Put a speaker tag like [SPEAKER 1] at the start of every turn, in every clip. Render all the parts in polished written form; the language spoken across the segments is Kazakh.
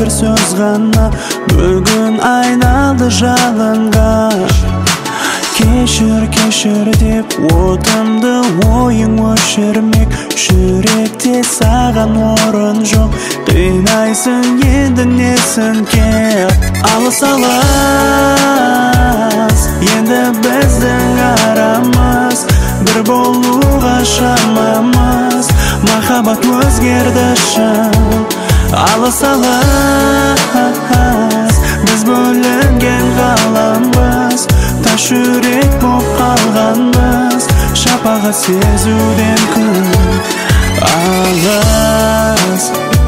[SPEAKER 1] bir söz gana bugün ayналды жалынғаш. Кешір деп отымды ойың өшірмек, жүректе саған орын жоқ. Қинайсың енді несін кеп, алыс енді біздің арамыз, бір болуға шамамыз. Махаббат өзгерді шын, алыс біз бөлінген ғаламбыз, таш жүрек боп қалғанбыз, шапағат сезуден күн алыс.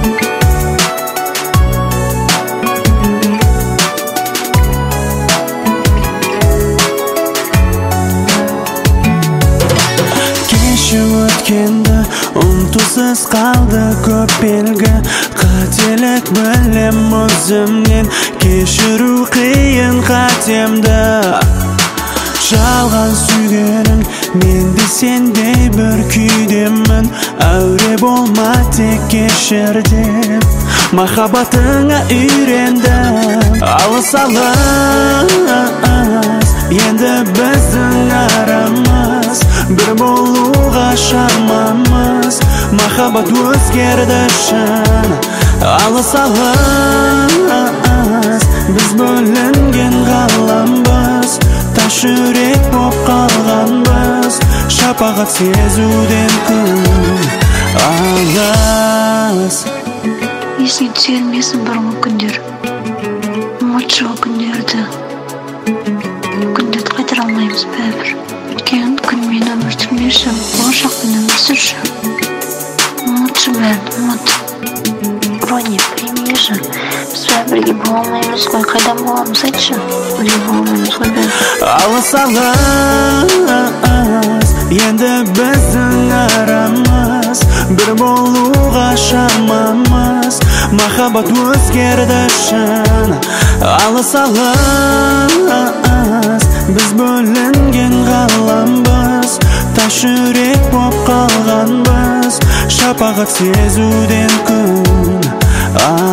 [SPEAKER 1] Өткенді ұмтусыз қалды көп белгі, қателік білем өзімнен, кешіру қиын қатемді. Жалған сүйгенің, мен де сендей бір күйдемін. Әуре болма, тек кешір деп махаббатыңа үйрендім. Алыс енді біздің арамыз, бір болуға шамамыз. Махаббат өзгерді шын, алыс біз бөлінген ғаламбыз, таш жүрек боп қалғанбыз, шапағат сезуден күн алыс.
[SPEAKER 2] Есіңе түсірмесін бұрынғы күндер, ұмытшылы күндерді. Күндерді қайтара алмаймыз бәрібір. Өткен күнмен өмір сүрмеші, болашақпен өмір сүрші. Ұмытшы бәрін, ұмыт. Рони, примеші. Біз бәрі бола алмаймыз ғой, қайдан боламыз айтшы? Бірге бола алмаймыз ғой бәрібір.
[SPEAKER 1] Алыс енді біздің арамыз, бір болуға шамамыз. Махаббат өзгерді шын, алыс біз бөлінген ғаламбыз, таш жүрек боп қалғанбыз, шапағат сезуден күн